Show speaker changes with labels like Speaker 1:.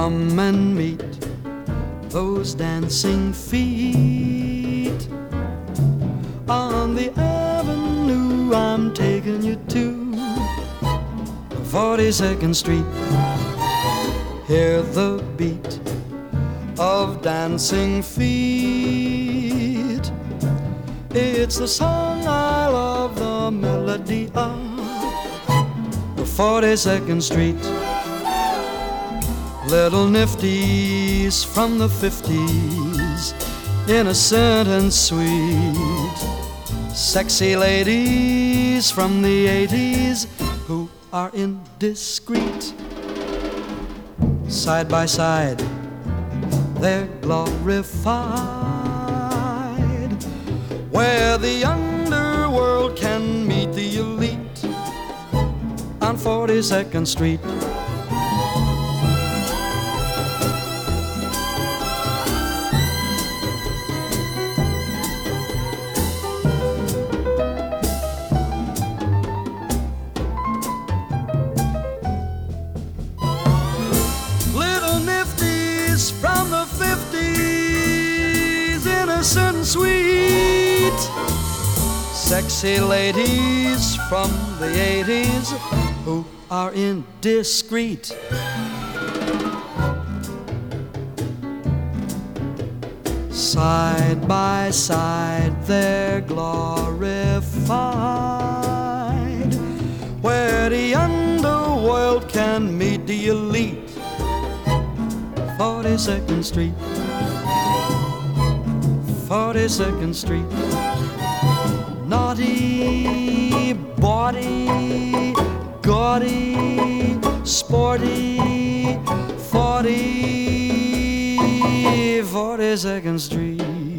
Speaker 1: Come and meet those dancing feet on the avenue I'm taking you to, 42nd Street. Hear the beat of dancing feet. It's the song I love, the melody of the 42nd Street. Little nifties from the 50s, innocent and sweet. Sexy ladies from the 80s who are indiscreet. Side by side, they're glorified, where the underworld can meet the elite on 42nd Street. From the 50s, innocent and sweet. Sexy ladies from the 80s who are indiscreet. Side by side they're glorified, where the underworld can meet the elite. 42nd Street, 42nd Street. Naughty, bawdy, gaudy, sporty, 42nd Street.